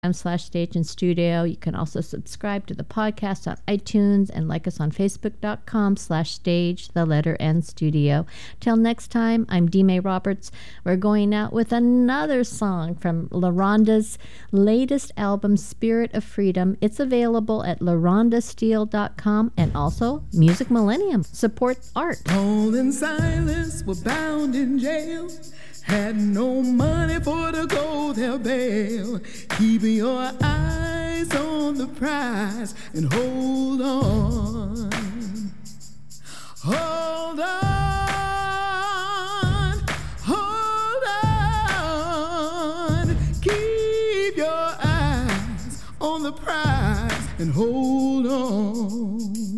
stage and studio. You can also subscribe to the podcast on iTunes and like us on facebook.com/stage, the letter N studio. Till next time, I'm D-May Roberts. We're going out with another song from LaRonda's latest album, Spirit of Freedom. It's available at larondasteel.com and also Music Millennium. Support art. Paul and Silas were bound in jail, had no money for to go their bail. Keep your eyes on the prize and hold on. Hold on. Hold on. Keep your eyes on the prize and hold on.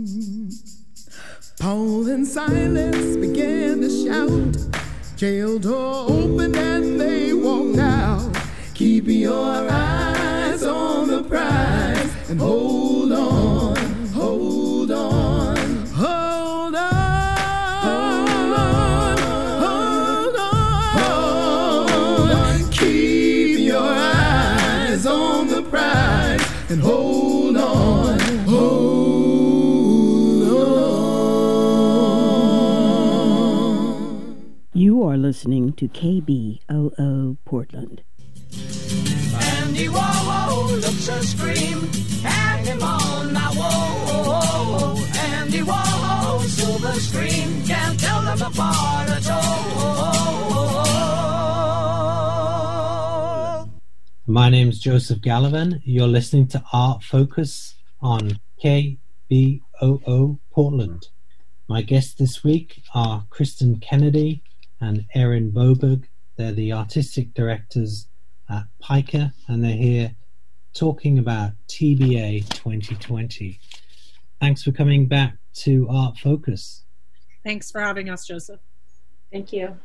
Paul and Silas began to shout. Jail door opened and they walked out. Keep your eyes on the prize and hold on, hold on, hold on, hold on, hold on. Keep your eyes on the prize and hold on, hold on. You are listening to KBOO Portland. Andy Warhol looks a scream, hang him on my wall. Andy Warhol, silver screen, can't tell them apart at all. My name's Joseph Gallivan. You're listening to Art Focus on KBOO Portland. My guests this week are Kristen Kennedy and Erin Boberg. They're the artistic directors at Piker, and they're here talking about TBA 2020. Thanks for coming back to Art Focus. Thanks for having us, Joseph. Thank you.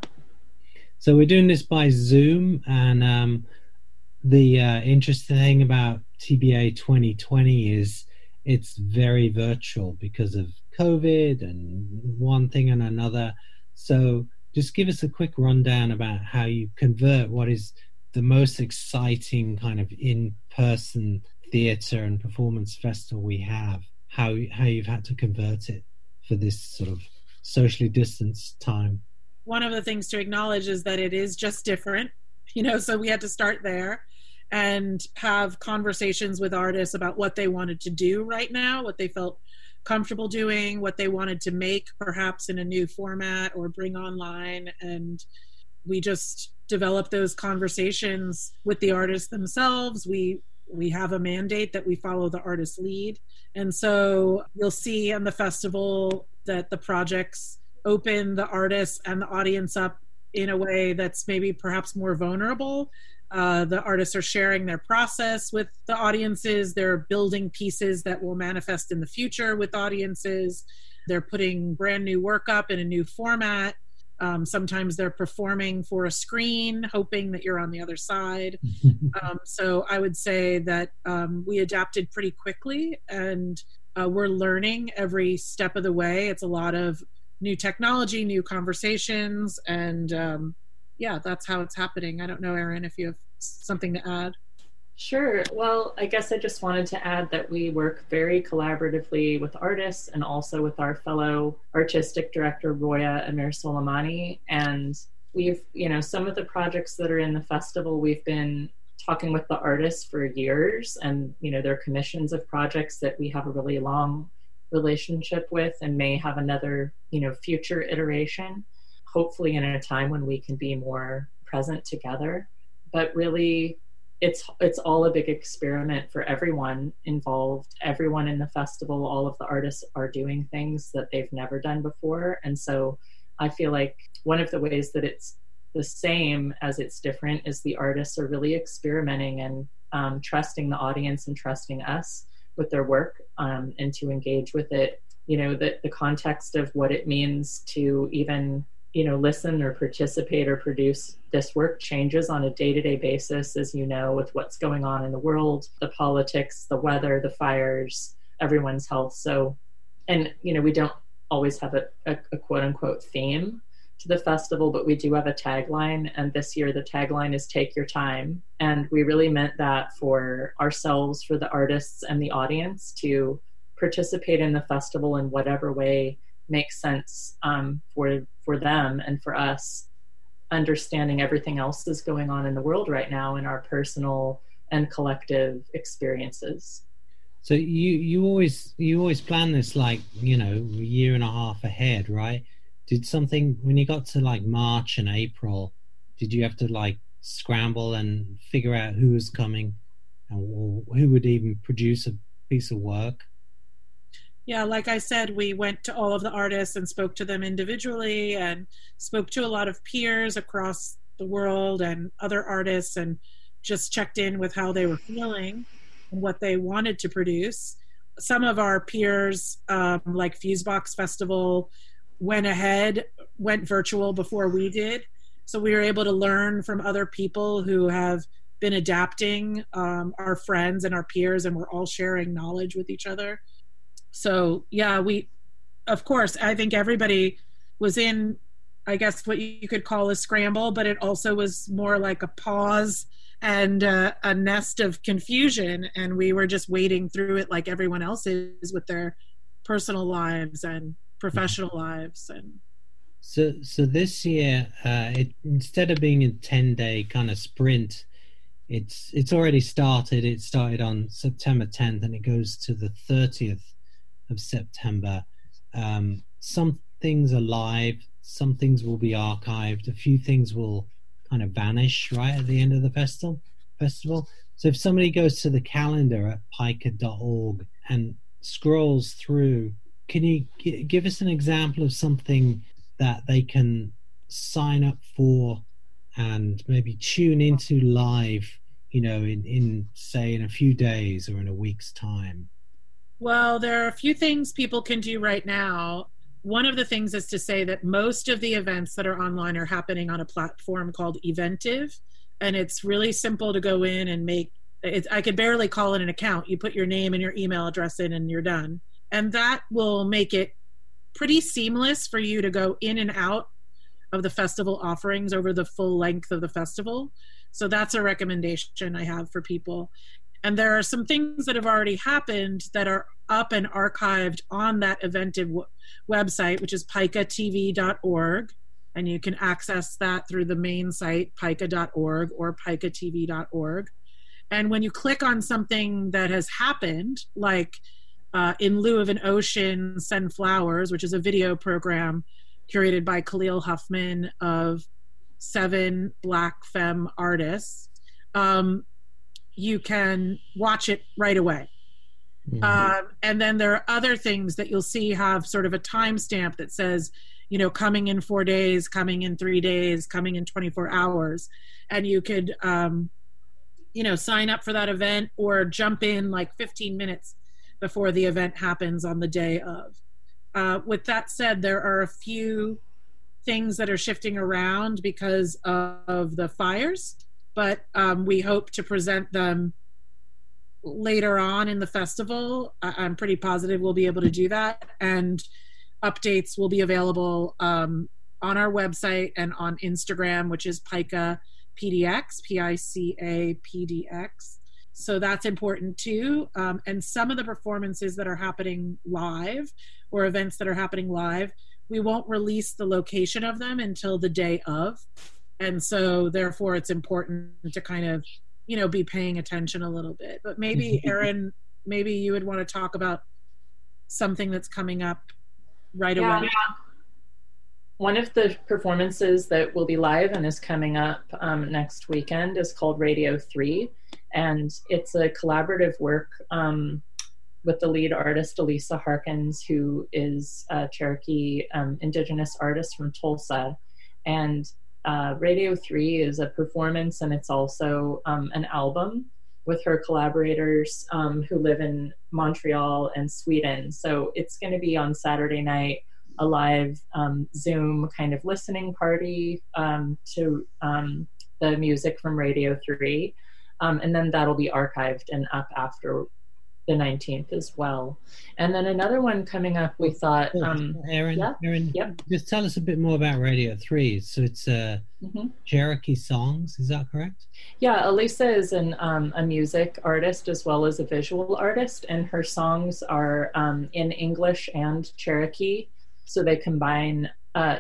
So we're doing this by Zoom, and the interesting thing about TBA 2020 is it's very virtual because of COVID and one thing and another. So just give us a quick rundown about how you convert what is the most exciting kind of in-person theatre and performance festival we have, how you've had to convert it for this sort of socially distanced time. One of the things to acknowledge is that it is just different, so we had to start there and have conversations with artists about what they wanted to do right now, what they felt comfortable doing, what they wanted to make perhaps in a new format or bring online. And we just developed those conversations with the artists themselves. We have a mandate that we follow the artist's lead. And so you'll see on the festival that the projects open the artists and the audience up in a way that's maybe perhaps more vulnerable. The artists are sharing their process with the audiences. They're building pieces that will manifest in the future with audiences. They're putting brand new work up in a new format. Sometimes they're performing for a screen, hoping that you're on the other side. So I would say that we adapted pretty quickly, and we're learning every step of the way. It's a lot of new technology, new conversations, and that's how it's happening. I don't know, Erin, if you have something to add. Sure. Well, I guess I just wanted to add that we work very collaboratively with artists and also with our fellow artistic director, Roya Amir Soleimani. And we've, some of the projects that are in the festival, we've been talking with the artists for years, and, they're commissions of projects that we have a really long relationship with and may have another, future iteration, hopefully in a time when we can be more present together. But really, it's all a big experiment for everyone involved. Everyone in the festival, all of the artists are doing things that they've never done before. And so I feel like one of the ways that it's the same as it's different is the artists are really experimenting and trusting the audience and trusting us with their work, and to engage with it, the context of what it means to even listen or participate or produce this work changes on a day-to-day basis, as with what's going on in the world, the politics, the weather, the fires, everyone's health. So, and, we don't always have a quote unquote theme, to the festival, but we do have a tagline. And this year the tagline is "Take Your Time." And we really meant that for ourselves, for the artists and the audience to participate in the festival in whatever way makes sense for them and for us, understanding everything else that's going on in the world right now in our personal and collective experiences. So you always plan this, like, you know, a year and a half ahead, right? Did something, when you got to like March and April, did you have to like scramble and figure out who was coming and who would even produce a piece of work? Yeah, like I said, we went to all of the artists and spoke to them individually and spoke to a lot of peers across the world and other artists and just checked in with how they were feeling and what they wanted to produce. Some of our peers, like Fusebox Festival, went virtual before we did. So we were able to learn from other people who have been adapting, our friends and our peers, and we're all sharing knowledge with each other. So yeah, of course, I think everybody was in, I guess, what you could call a scramble, but it also was more like a pause and a nest of confusion. And we were just wading through it like everyone else is with their personal lives and professional lives. And so this year, instead of being a 10-day kind of sprint, it's already started. It started on September 10th and it goes to the 30th of September. Some things are live, some things will be archived, a few things will kind of vanish right at the end of the festival. So if somebody goes to the calendar at pica.org and scrolls through, can you give us an example of something that they can sign up for and maybe tune into live, you know, in say in a few days or in a week's time? Well, there are a few things people can do right now. One of the things is to say that most of the events that are online are happening on a platform called Eventive, and it's really simple to go in and make it. I could barely call it an account. You put your name and your email address in and you're done. And that will make it pretty seamless for you to go in and out of the festival offerings over the full length of the festival. So that's a recommendation I have for people. And there are some things that have already happened that are up and archived on that Eventive website, which is picatv.org. And you can access that through the main site, pica.org or picatv.org. And when you click on something that has happened, like In Lieu of an Ocean, Send Flowers, which is a video program curated by Khalil Huffman of 7 Black femme artists, you can watch it right away. Mm-hmm. And then there are other things that you'll see have sort of a timestamp that says, you know, coming in 4 days, coming in 3 days, coming in 24 hours. And you could, you know, sign up for that event or jump in like 15 minutes before the event happens on the day of. With that said, there are a few things that are shifting around because of the fires, but we hope to present them later on in the festival. I'm pretty positive we'll be able to do that, and updates will be available on our website and on Instagram, which is Pica PDX, Pica PDX. So that's important too. And some of the performances that are happening live or events that are happening live, we won't release the location of them until the day of. And so therefore it's important to kind of, you know, be paying attention a little bit. But maybe Erin, maybe you would want to talk about something that's coming up right away. Yeah. One of the performances that will be live and is coming up next weekend is called Radio 3. And it's a collaborative work with the lead artist, Elisa Harkins, who is a Cherokee indigenous artist from Tulsa. And Radio 3 is a performance, and it's also an album with her collaborators who live in Montreal and Sweden. So it's going to be on Saturday night, a live Zoom kind of listening party to the music from Radio 3. And then that'll be archived and up the 19th as well. And then another one coming up, we thought, Erin, yep. Just tell us a bit more about Radio 3. So it's Cherokee Songs, is that correct? Yeah, Elisa is a music artist as well as a visual artist, and her songs are in English and Cherokee. So they combine,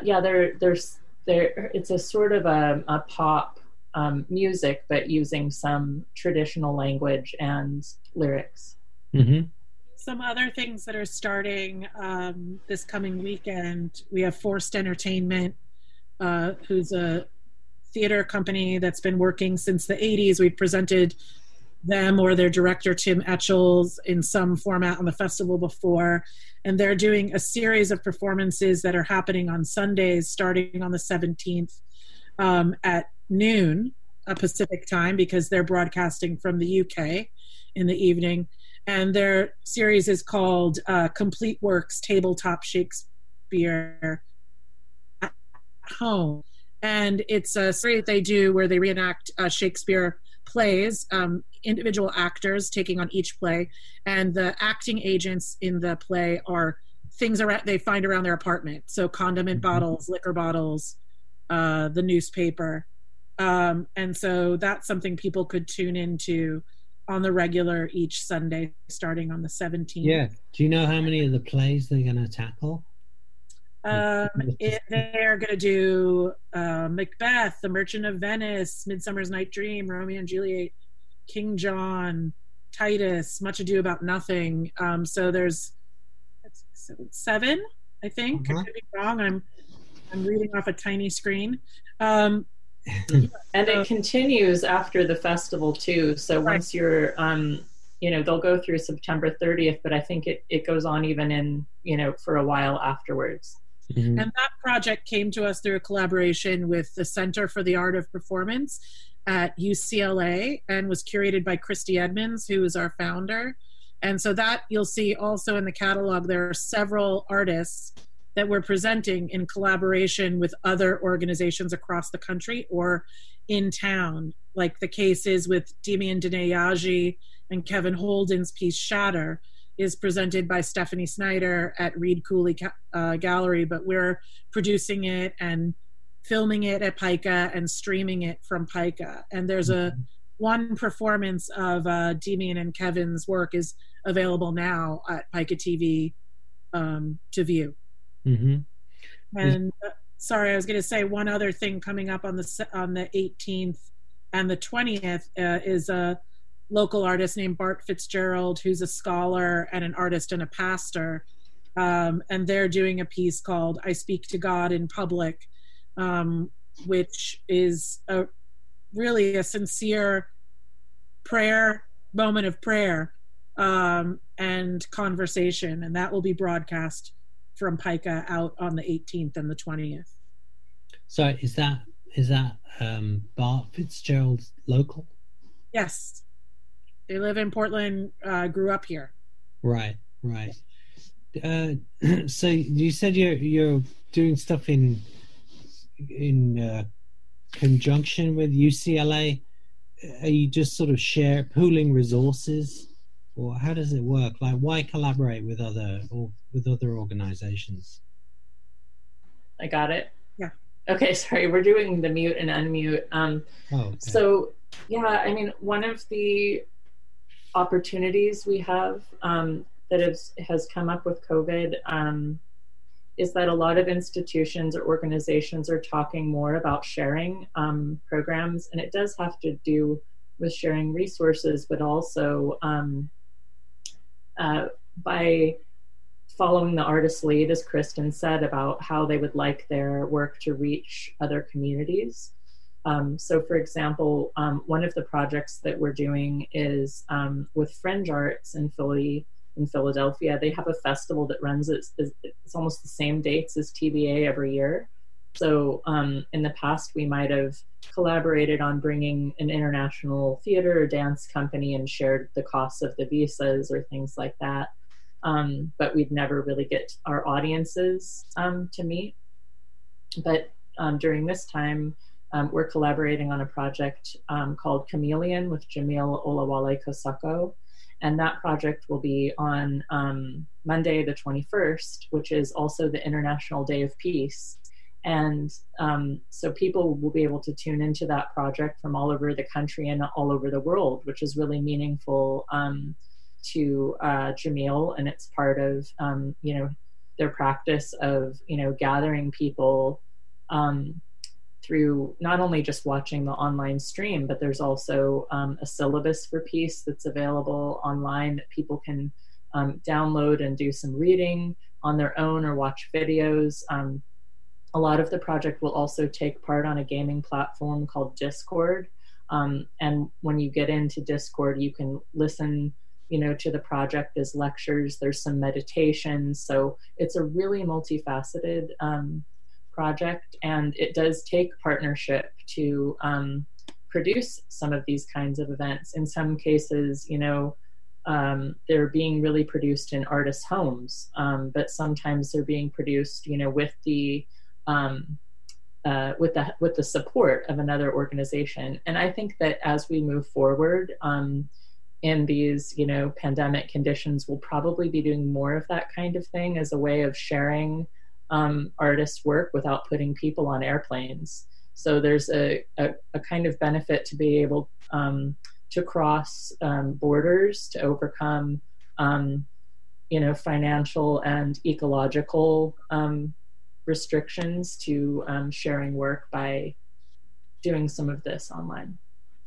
it's a sort of a pop music, but using some traditional language and lyrics. Mm-hmm. Some other things that are starting this coming weekend, we have Forced Entertainment, who's a theater company that's been working since the 80s. We've presented them or their director, Tim Etchells, in some format on the festival before. And they're doing a series of performances that are happening on Sundays, starting on the 17th at noon Pacific time, because they're broadcasting from the UK in the evening. And their series is called Complete Works Tabletop Shakespeare at Home. And it's a series they do where they reenact Shakespeare plays, individual actors taking on each play. And the acting agents in the play are things they find around their apartment. So condiment bottles, liquor bottles, the newspaper. And so that's something people could tune into on the regular each Sunday, starting on the 17th. Yeah. Do you know how many of the plays they're going to tackle? They're going to do Macbeth, The Merchant of Venice, Midsummer's Night Dream, Romeo and Juliet, King John, Titus, Much Ado About Nothing. So there's 7, I think. I could be wrong. I'm reading off a tiny screen. And it continues after the festival too. So once you're, they'll go through September 30th, but I think it goes on even in, for a while afterwards. Mm-hmm. And that project came to us through a collaboration with the Center for the Art of Performance at UCLA, and was curated by Christy Edmonds, who is our founder. And so that you'll see also in the catalog, there are several artists that we're presenting in collaboration with other organizations across the country or in town, like the case is with Demian Denayaji and Kevin Holden's piece Shatter is presented by Stephanie Snyder at Reed Cooley Gallery, but we're producing it and filming it at PICA and streaming it from PICA. And there's one performance of Demian and Kevin's work is available now at PICA TV to view. Mm-hmm. And sorry, I was going to say one other thing coming up on the 18th and the 20th is a local artist named Bart Fitzgerald, who's a scholar and an artist and a pastor. And they're doing a piece called I Speak to God in Public, which is really a sincere moment of prayer and conversation. And that will be broadcast from PICA out on the 18th and the 20th. So is that Bart Fitzgerald local? Yes. They live in Portland, grew up here. Right. So you said you're doing stuff in conjunction with UCLA. Are you just sort of pooling resources, or how does it work? Like, why collaborate with other organizations? I got it. Yeah. Okay, sorry. We're doing the mute and unmute. Okay. So yeah, I mean, one of the opportunities we have that has come up with COVID is that a lot of institutions or organizations are talking more about sharing programs, and it does have to do with sharing resources, but also by following the artist's lead, as Kristen said, about how they would like their work to reach other communities. So for example, one of the projects that we're doing is with Fringe Arts in Philadelphia. They have a festival that runs, it's almost the same dates as TBA every year. So in the past, we might have collaborated on bringing an international theater or dance company and shared the costs of the visas or things like that. But we'd never really get our audiences to meet. But during this time, we're collaborating on a project called Chameleon with Jamil Olawale Kosoko. And that project will be on Monday the 21st, which is also the International Day of Peace. And so people will be able to tune into that project from all over the country and all over the world, which is really meaningful to Jamil, and it's part of their practice of gathering people through not only just watching the online stream, but there's also a syllabus for peace that's available online that people can download and do some reading on their own or watch videos. A lot of the project will also take part on a gaming platform called Discord. And when you get into Discord, you can listen to the project as lectures. There's some meditations. So it's a really multifaceted project, and it does take partnership to produce some of these kinds of events. In some cases, they're being really produced in artists' homes, but sometimes they're being produced, with the support of another organization. And I think that as we move forward in these, pandemic conditions, we'll probably be doing more of that kind of thing as a way of sharing artists' work without putting people on airplanes. So there's a kind of benefit to be able to cross borders, to overcome, financial and ecological restrictions to sharing work by doing some of this online.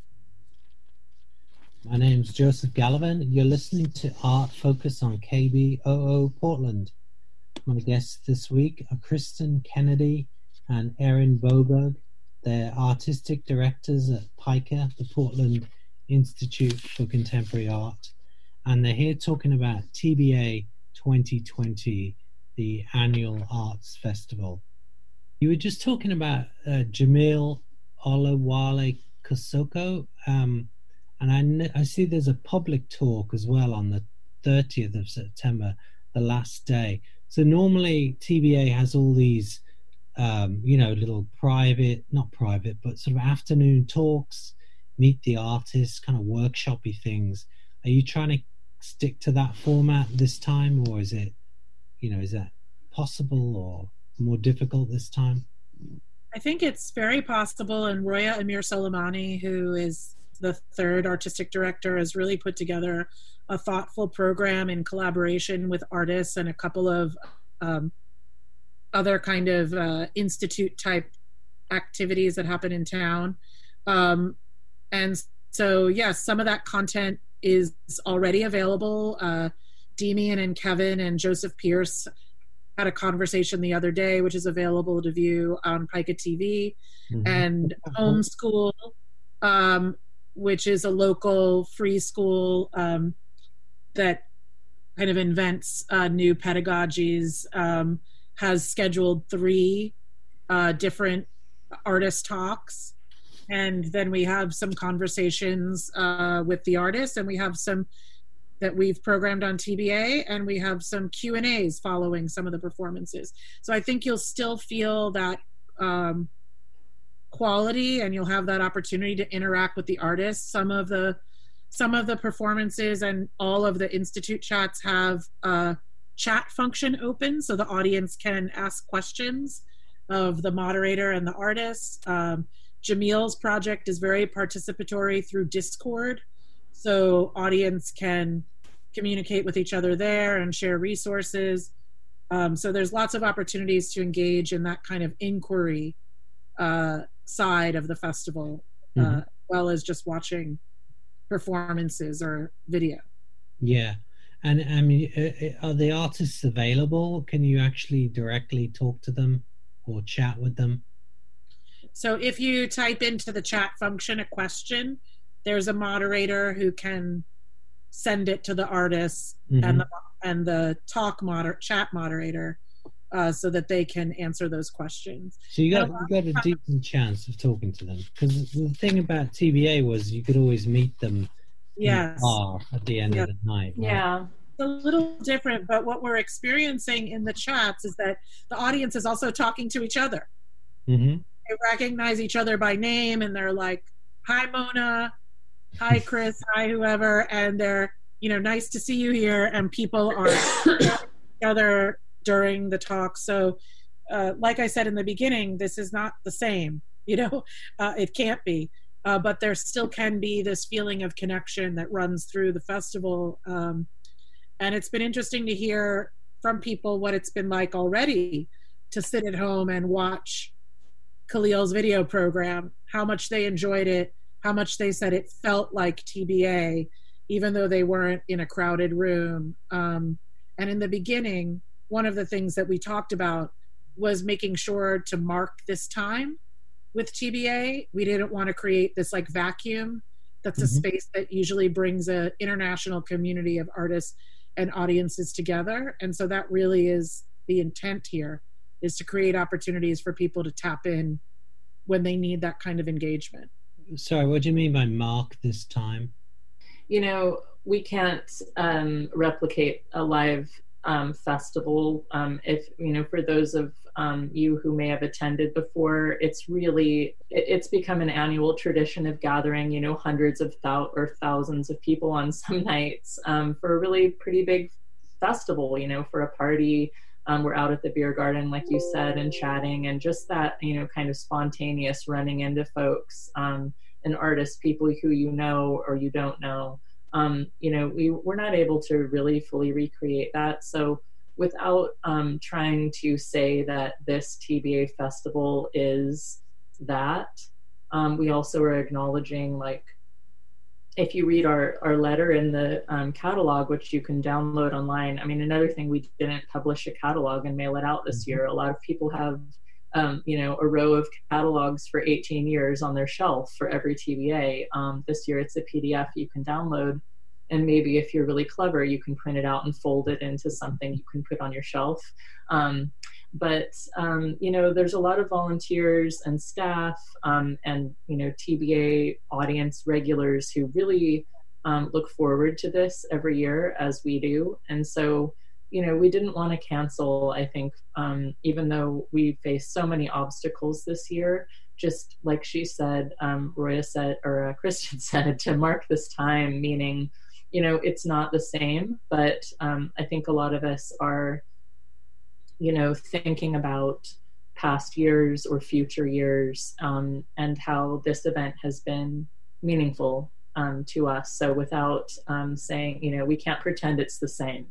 My name's Joseph Gallivan. You're listening to Art Focus on KBOO Portland. My guests this week are Kristen Kennedy and Erin Boberg. They're artistic directors at PICA, the Portland Institute for Contemporary Art, and they're here talking about TBA 2020, the annual arts festival. You were just talking about Jamil Olawale Kosoko, and I see there's a public talk as well on the 30th of September, the last day. So normally TBA has all these, little not private, but sort of afternoon talks, meet the artists, kind of workshopy things. Are you trying to stick to that format this time, or is it, is that possible or more difficult this time? I think it's very possible, and Roya Amir Soleimani, who is the third artistic director, has really put together a thoughtful program in collaboration with artists and a couple of other kind of institute type activities that happen in town. And so, yes, some of that content is already available. Demian and Kevin and Joseph Pierce had a conversation the other day, which is available to view on PICA TV, and Homeschool, which is a local free school that kind of invents new pedagogies, has scheduled 3 different artist talks. And then we have some conversations with the artists, and we have some that we've programmed on TBA, and we have some Q&As following some of the performances. So I think you'll still feel that quality, and you'll have that opportunity to interact with the artists. Some of the performances and all of the Institute chats have a chat function open, so the audience can ask questions of the moderator and the artists. Jamil's project is very participatory through Discord, so audience can communicate with each other there and share resources. So there's lots of opportunities to engage in that kind of inquiry side of the festival, as well as just watching performances or video. Yeah. And I mean, are the artists available? Can you actually directly talk to them or chat with them? So if you type into the chat function a question, there's a moderator who can send it to the artists and the chat moderator so that they can answer those questions. So you got a decent chance of talking to them, because the thing about TBA was you could always meet them in the bar at the end of the night. Right? Yeah. It's a little different, but what we're experiencing in the chats is that the audience is also talking to each other. They recognize each other by name, and they're like, "Hi, Mona. Hi, Chris. Hi, whoever," and they're nice to see you here, and people are together during the talk. So like I said in the beginning, this is not the same, it can't be, but there still can be this feeling of connection that runs through the festival. And it's been interesting to hear from people what it's been like already to sit at home and watch Khalil's video program, how much they enjoyed it, how much they said it felt like TBA, even though they weren't in a crowded room. And in the beginning, one of the things that we talked about was making sure to mark this time with TBA. We didn't want to create this like vacuum. That's a space that usually brings an international community of artists and audiences together. And so that really is the intent here, is to create opportunities for people to tap in when they need that kind of engagement. Sorry, what do you mean by mark this time? We can't replicate a live festival. If, for those of you who may have attended before, it's become an annual tradition of gathering, hundreds of thousands of people on some nights for a really pretty big festival, for a party. We're out at the beer garden, like you said, and chatting, and just that, kind of spontaneous running into folks and artists, people who you know or you don't know. We're not able to really fully recreate that. So without trying to say that this TBA festival is that, we also are acknowledging, like, if you read our letter in the catalog, which you can download online. I mean, another thing, we didn't publish a catalog and mail it out this year. A lot of people have, a row of catalogs for 18 years on their shelf for every TBA. This year it's a PDF you can download. And maybe if you're really clever, you can print it out and fold it into something you can put on your shelf. But there's a lot of volunteers and staff and, TBA audience regulars who really look forward to this every year, as we do. And so, we didn't want to cancel, I think, even though we faced so many obstacles this year, just like she said, Roya said, or Kristen said, to mark this time, meaning, it's not the same, but I think a lot of us are, thinking about past years or future years and how this event has been meaningful to us. So without saying, we can't pretend it's the same.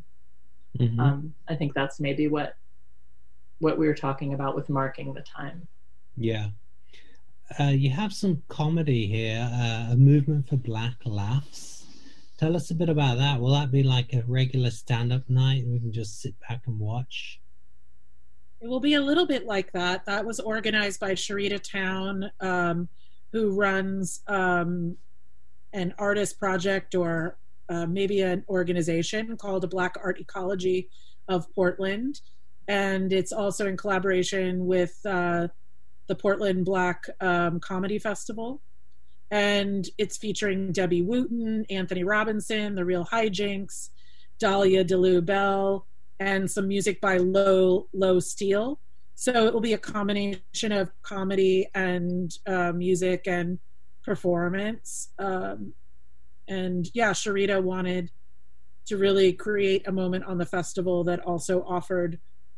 I think that's maybe what we were talking about with marking the time. Yeah. You have some comedy here, a movement for Black Laughs. Tell us a bit about that. Will that be like a regular stand-up night and we can just sit back and watch? It will be a little bit like that. That was organized by Sharita Town, who runs an artist project or maybe an organization called the Black Art Ecology of Portland. And it's also in collaboration with the Portland Black Comedy Festival. And it's featuring Debbie Wooten, Anthony Robinson, The Real Hijinks, Dahlia DeLue Bell, and some music by Low Steel. So it will be a combination of comedy and music and performance. And yeah, Sharita wanted to really create a moment on the festival that also offered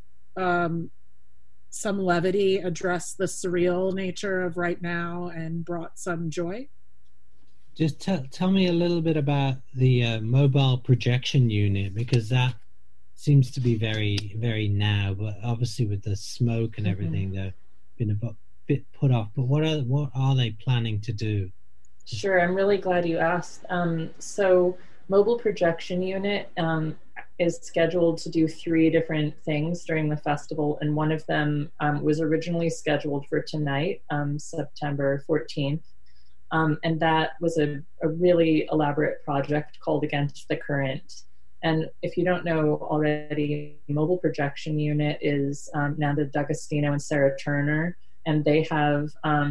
some levity, addressed the surreal nature of right now, and brought some joy. Just tell me a little bit about the mobile projection unit, because that seems to be very, very now, but obviously with the smoke and everything, they've been a bit put off. But what are they planning to do? Sure, I'm really glad you asked. So mobile projection unit is scheduled to do 3 different things during the festival, and one of them was originally scheduled for tonight, September 14th. And that was a really elaborate project called Against the Current. And if you don't know already, Mobile Projection Unit is Nanda D'Agostino and Sarah Turner, and they have,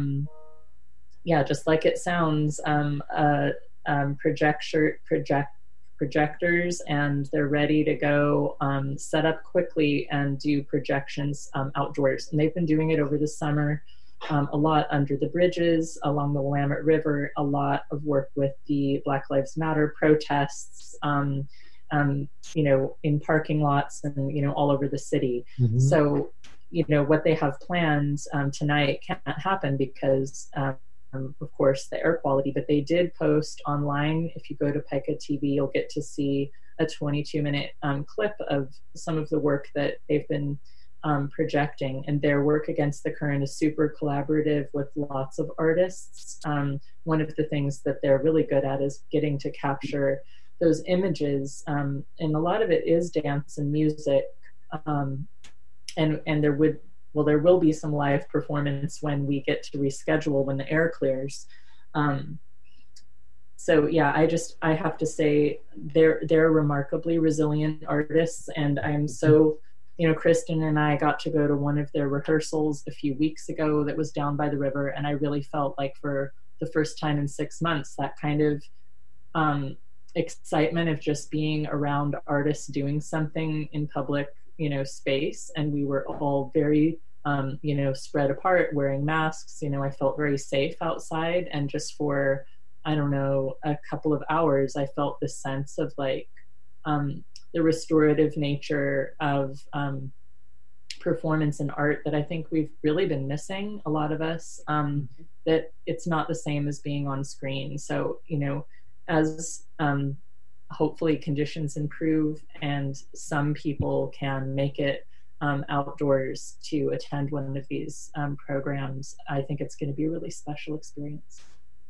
just like it sounds, projectors, and they're ready to go set up quickly and do projections outdoors. And they've been doing it over the summer. a lot under the bridges along the Willamette River, a lot of work with the Black Lives Matter protests, in parking lots and, all over the city. Mm-hmm. So, what they have planned tonight can't happen because, of course, the air quality, but they did post online. If you go to Pica TV, you'll get to see a 22-minute clip of some of the work that they've been projecting, and their work against the current is super collaborative with lots of artists. One of the things that they're really good at is getting to capture those images, and a lot of it is dance and music, and there will be some live performance when we get to reschedule when the air clears. So yeah, I have to say they're remarkably resilient artists, and I'm so, Kristen and I got to go to one of their rehearsals a few weeks ago that was down by the river, and I really felt like for the first time in 6 months, that kind of excitement of just being around artists doing something in public, space, and we were all very spread apart, wearing masks. I felt very safe outside, and just for a couple of hours, I felt this sense of like the restorative nature of performance and art that I think we've really been missing, a lot of us, that it's not the same as being on screen. So, as hopefully conditions improve and some people can make it outdoors to attend one of these programs, I think it's going to be a really special experience.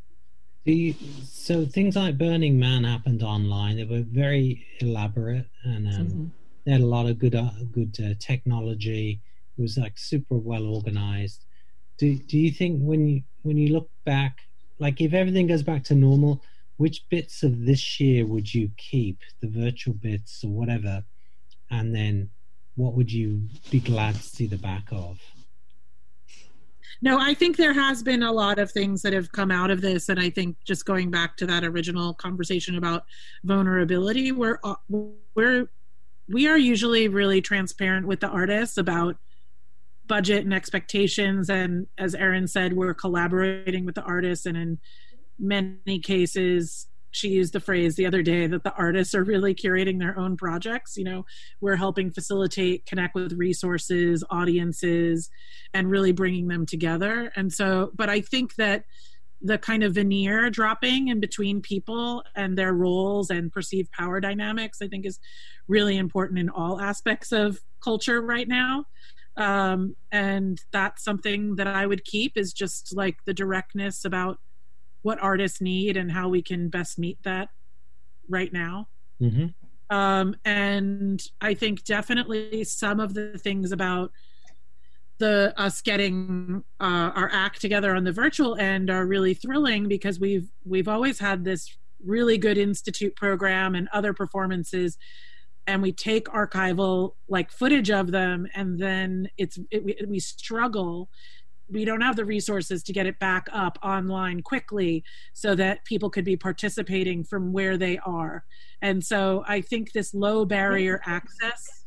So things like Burning Man happened online. They were very elaborate, and they had a lot of good technology. It was like super well organized. Do you think when you look back, like if everything goes back to normal, which bits of this year would you keep, the virtual bits or whatever, and then what would you be glad to see the back of? No, I think there has been a lot of things that have come out of this, and I think just going back to that original conversation about vulnerability, we are usually really transparent with the artists about budget and expectations, and as Erin said, we're collaborating with the artists, and in many cases, she used the phrase the other day that the artists are really curating their own projects. We're helping facilitate, connect with resources, audiences, and really bringing them together. And so, but I think that the kind of veneer dropping in between people and their roles and perceived power dynamics, I think is really important in all aspects of culture right now. And that's something that I would keep, is just like the directness about what artists need and how we can best meet that right now. Mm-hmm. And I think definitely some of the things about us getting our act together on the virtual end are really thrilling, because we've always had this really good institute program and other performances, and we take archival footage of them, and then we struggle. We don't have the resources to get it back up online quickly so that people could be participating from where they are. And so I think this low barrier access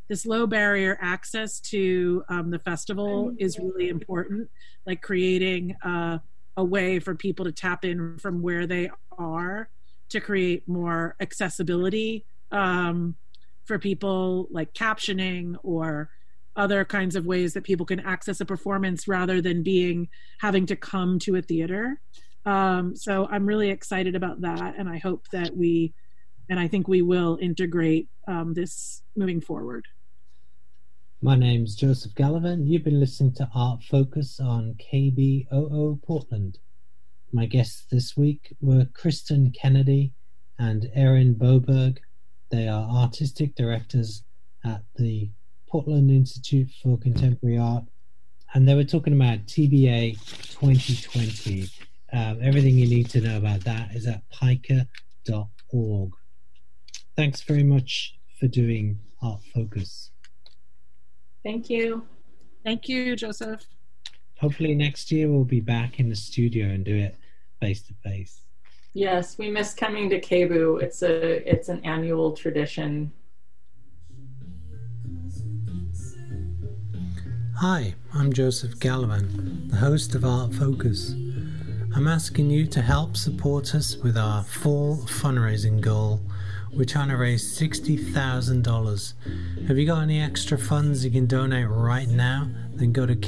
to the festival is really important, like creating a way for people to tap in from where they are to create more accessibility for people, like captioning or other kinds of ways that people can access a performance rather than having to come to a theater. So I'm really excited about that, and I hope that I think we will integrate this moving forward. My name's Joseph Gallivan. You've been listening to Art Focus on KBOO Portland. My guests this week were Kristen Kennedy and Erin Boberg. They are artistic directors at the Portland Institute for Contemporary Art, and they were talking about TBA 2020. Everything you need to know about that is at pica.org. Thanks very much for doing Art Focus. Thank you. Thank you, Joseph. Hopefully next year we'll be back in the studio and do it face to face. Yes, we miss coming to KBOO. It's an annual tradition. Hi, I'm Joseph Gallivan, the host of Art Focus. I'm asking you to help support us with our fall fundraising goal. We're trying to raise $60,000. Have you got any extra funds you can donate right now? Then go to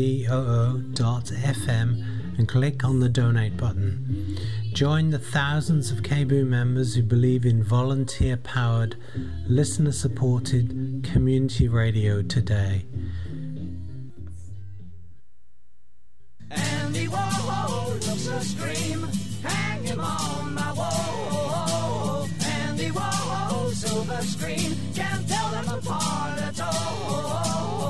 kboo.fm and click on the donate button. Join the thousands of KBOO members who believe in volunteer-powered, listener-supported community radio today. Andy Warhol looks a scream, hang him on my wall. Andy Warhol, silver screen, can't tell them apart at all.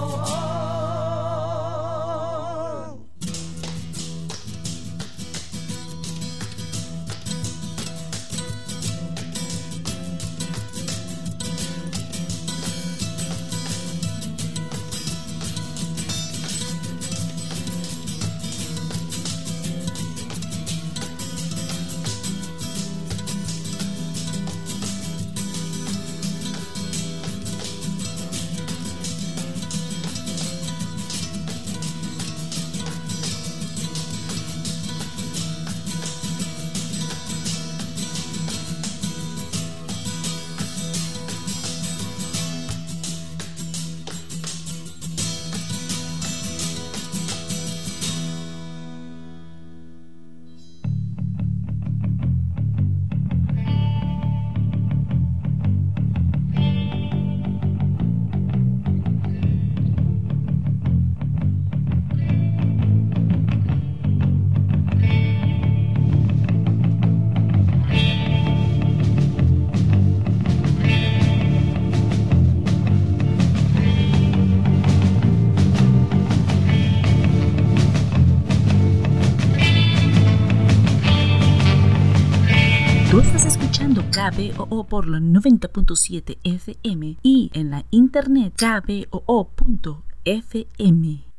Tú estás escuchando KBOO por los 90.7 FM y en la internet kboo.fm.